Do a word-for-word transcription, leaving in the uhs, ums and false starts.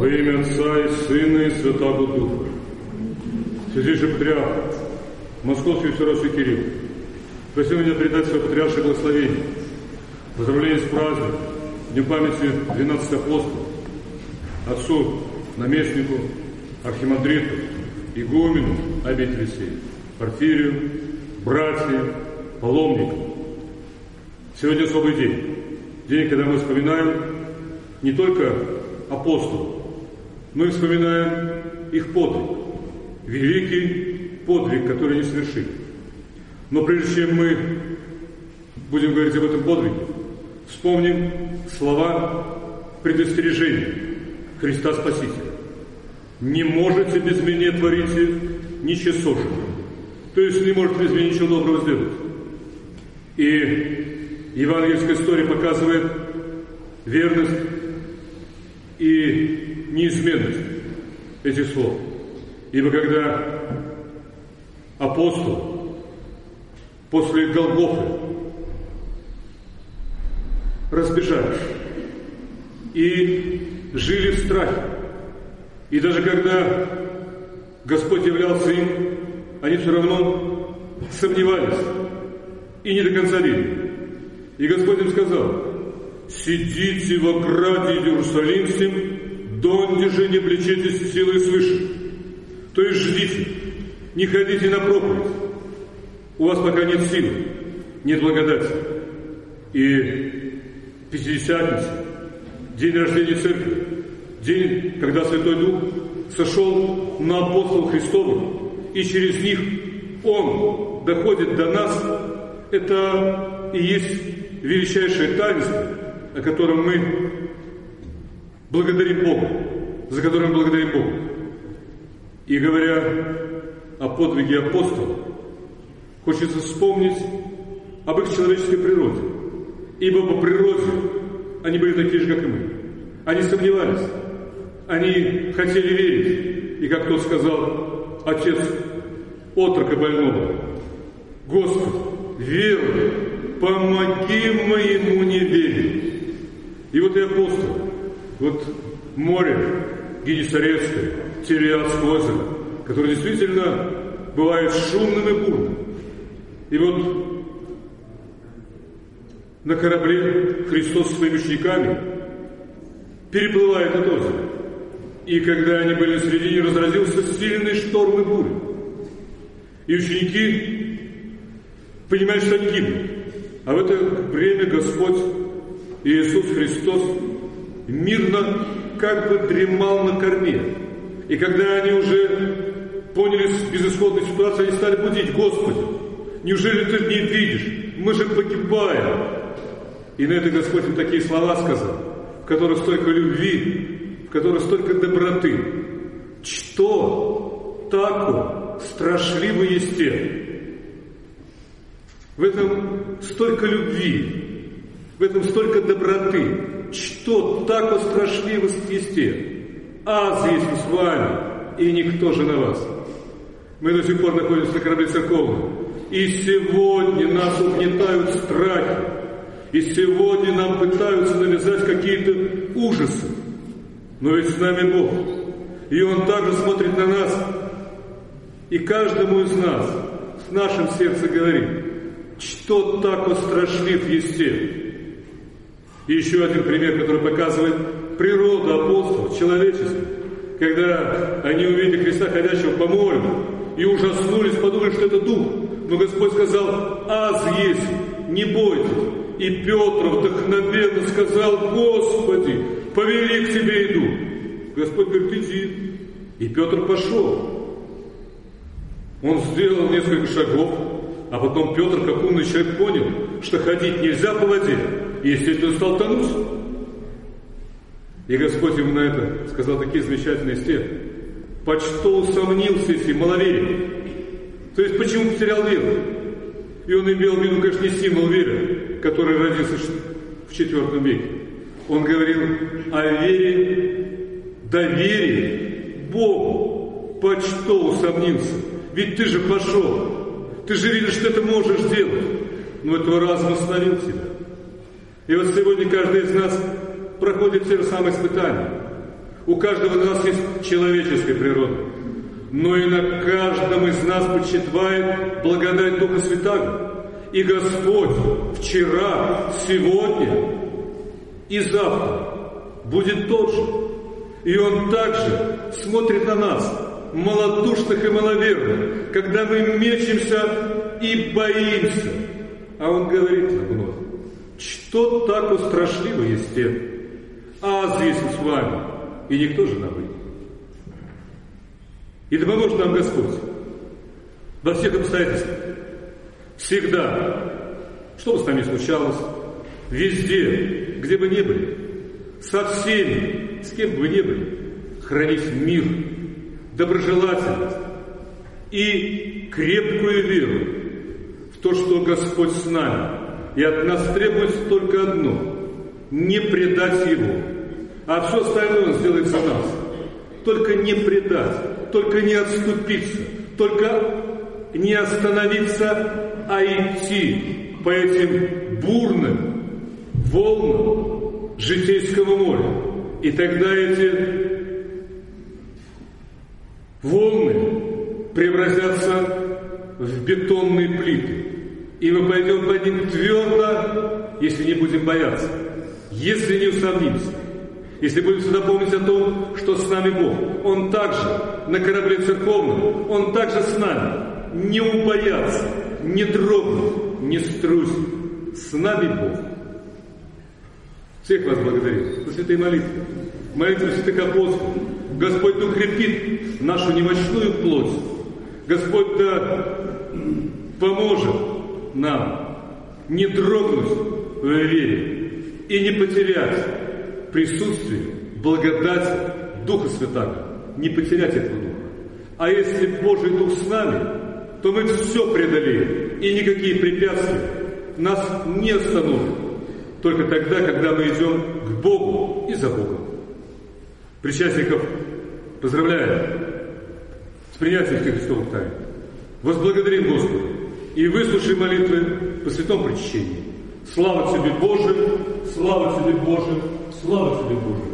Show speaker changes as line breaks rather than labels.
Во имя Отца и Сына и Святого Духа. Святейший Патриарх Московский Второй Кирилл, просил меня передать свое патриаршее благословение. Поздравление с праздником, Днем памяти двенадцати апостолов, отцу, наместнику, архимандриту, игумену обители сей, Порфирию, братьям, паломникам. Сегодня особый день. День, когда мы вспоминаем не только апостолов, мы вспоминаем их подвиг, великий подвиг, который они совершили. Но прежде чем мы будем говорить об этом подвиге, вспомним слова предостережения Христа Спасителя. «Не можете без меня творите ничего же». То есть не можете без меня ничего доброго сделать. И евангельская история показывает верность и неизменность этих слов. Ибо когда апостол после Голгофы разбежались и жили в страхе, и даже когда Господь являлся им, они все равно сомневались и не до конца верили. И Господь им сказал: «Сидите в ограде Иерусалимским, донде же не влечетесь силой свыше». То есть ждите, не ходите на проповедь. У вас пока нет силы, нет благодати. И Пятидесятница, день рождения Церкви, день, когда Святой Дух сошел на апостолов Христовых, и через них Он доходит до нас, это и есть величайшее таинство, о котором мы благодарим Бога, за которое мы благодарим Бога. И говоря о подвиге апостолов, хочется вспомнить об их человеческой природе. Ибо по природе они были такие же, как и мы. Они сомневались, они хотели верить. И как тот сказал, отец отрока больного: «Господи, веруй, помоги моему неверию». И вот и апостол, вот море Генесарецкое, Тириадское озеро, которое действительно бывает шумным и бурным. И вот на корабле Христос со своими учениками переплывает это озеро. И когда они были на середине, разразился сильный шторм и буря. И ученики понимают, что они гибнут. А в это время Господь Иисус Христос мирно как бы дремал на корме. И когда они уже поняли безысходную ситуацию, они стали будить: «Господи, неужели Ты не видишь? Мы же погибаем». И на это Господь им такие слова сказал, в которых столько любви, в которых столько доброты. «Что тако страшливо есте». В этом столько любви, в этом столько доброты. «Что тако страшливо есте? Аз есть с вами, и никто же на вас». Мы до сих пор находимся на корабле церковном. И сегодня нас угнетают страхи. И сегодня нам пытаются навязать какие-то ужасы. Но ведь с нами Бог. И Он также смотрит на нас. И каждому из нас в нашем сердце говорит: «Что тако страшлив есте». И еще один пример, который показывает природу апостолов, человечество. Когда они увидели Христа, ходящего по морю, и ужаснулись, подумали, что это Дух. Но Господь сказал: «Аз есть, не бойтесь». И Петр вдохновенно сказал: «Господи, повели, к Тебе иду». Господь говорит: «Иди». И Петр пошел. Он сделал несколько шагов, а потом Петр, как умный человек, понял, что ходить нельзя по воде, и, естественно, стал тонуть. И Господь ему на это сказал такие замечательные стихи: «Почто усомнился, если маловерие». То есть, почему потерял веру? И он имел в виду, конечно, не символ веры, который родился в четвертом веке. Он говорил о вере, доверии Богу. Почто усомнился? Ведь ты же пошел. Ты же видишь, что ты можешь делать. Но этого разум остановил тебя. И вот сегодня каждый из нас проходит те же самые испытания. У каждого из нас есть человеческая природа. Но и на каждом из нас почивает благодать Духа Святаго. И Господь вчера, сегодня и завтра будет тот же. И Он также смотрит на нас, малодушных и маловерных, когда мы мечемся и боимся. А Он говорит нам вновь: что так устрашливо есть те, а здесь с вами, и никто же нам выйдет. И да поможет нам Господь во всех обстоятельствах, всегда, что бы с нами случалось, везде, где бы ни были, со всеми, с кем бы вы ни были, хранить мир, доброжелательность и крепкую веру в то, что Господь с нами, и от нас требуется только одно – не предать Его, а все остальное Он сделает за нас. Только не предать, только не отступиться, только не остановиться, а идти по этим бурным волнам житейского моря. И тогда эти волны превратятся в бетонные плиты. И мы пойдем по ним твердо, если не будем бояться, если не усомнимся, если будем всегда помнить о том, что с нами Бог. Он также на корабле церковном, Он также с нами. Не убояться, не дрогнуть, не струсить. С нами Бог. Всех вас благодарю за святые молитвы. Молитвы святых апостолов. Господь да укрепит нашу немощную плоть. Господь да поможет нам не дрогнуть в вере и не потерять присутствие, благодати Духа Святаго. Не потерять этого Духа. А если Божий Дух с нами, то мы все преодолеем, и никакие препятствия нас не остановят. Только тогда, когда мы идем к Богу и за Богом. Причастников поздравляем с принятием Христовых тайн. Возблагодарим Господа и выслушаем молитвы по святом причащении. Слава Тебе, Боже! Слава Тебе, Боже! Слава Тебе, Боже!